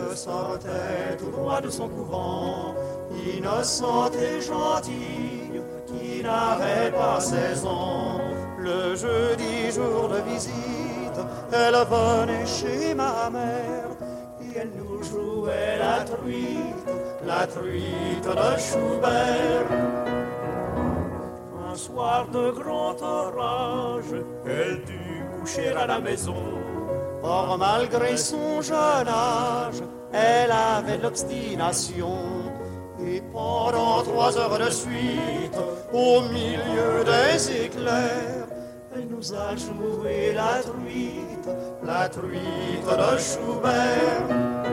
sortait tout droit de son couvent, innocente et gentille, qui n'avait pas 16 ans. Le jeudi jour de visite, elle venait chez ma mère, et elle nous jouait la truite de Schubert. Un soir de grand orage, elle dut coucher à la maison. Or, malgré son jeune âge, elle avait de l'obstination. Et pendant 3 heures de suite, au milieu des éclairs, elle nous a joué la truite de Schubert.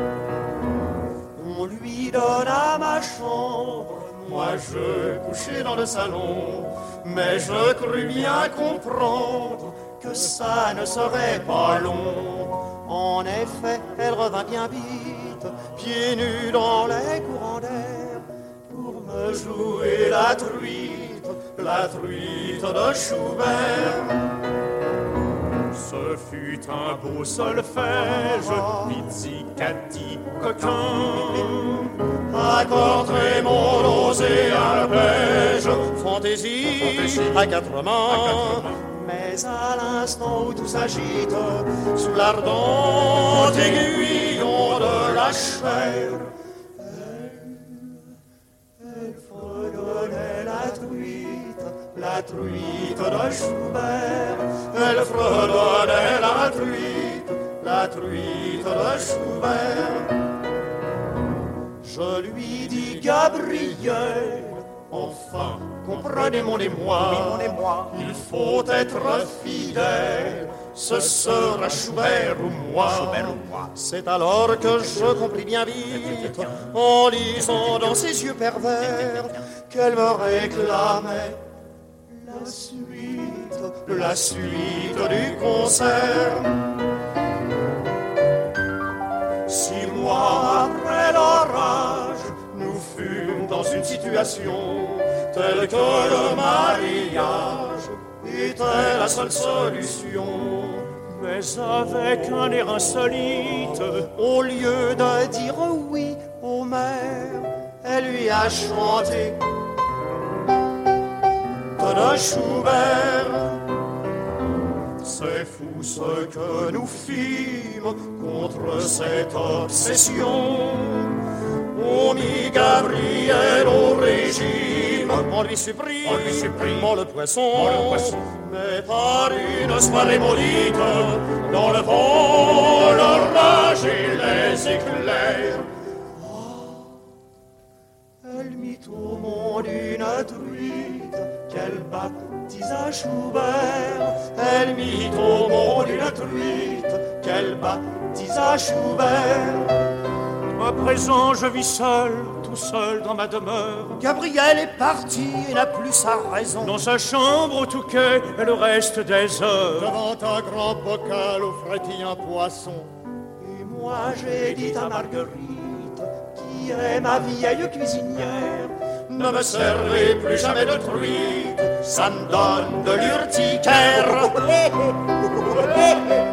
On lui donna ma chambre, moi je couchais dans le salon, mais je crus bien comprendre que ça ne serait pas long. En effet, elle revint bien vite, pieds nus dans les courants d'air, pour me jouer la truite de Schubert. Ce fut un beau solfège, pizzicati, coquin, accord très et arpège, fantaisie à 4 mains. Mais à l'instant où tout s'agite, sous l'ardent aiguillon de la chair, elle fredonnait la truite de Schubert. Elle fredonnait la truite de Schubert. Je lui dis, Gabriel, enfin, comprenez mon émoi, il faut être fidèle, ce sera Schubert ou moi. C'est alors que je compris bien vite, en lisant dans ses yeux pervers, qu'elle me réclamait la suite du concert. 6 mois après l'orage, nous fûmes dans une situation telle que le mariage était la seule solution. Mais avec un air insolite, au lieu de dire oui au maire, elle lui a chanté de Schubert. C'est fou ce que nous fîmes contre cette obsession. On mit Gabriel au régime, on lui supprimant le poisson. Mais par une soirée maudite, dans le vent, l'orage et les éclairs, elle mit au monde une truite qu'elle baptisa Schubert. Elle mit au monde une truite qu'elle baptisa Schubert. À présent je vis seul, tout seul dans ma demeure. Gabriel est parti et n'a plus sa raison. Dans sa chambre au Touquet, elle reste des heures, devant un grand bocal où frétille un poisson. Et moi j'ai dit à Marguerite, qui est ma vieille cuisinière, ne me servez plus jamais de truite, ça me donne de l'urticaire.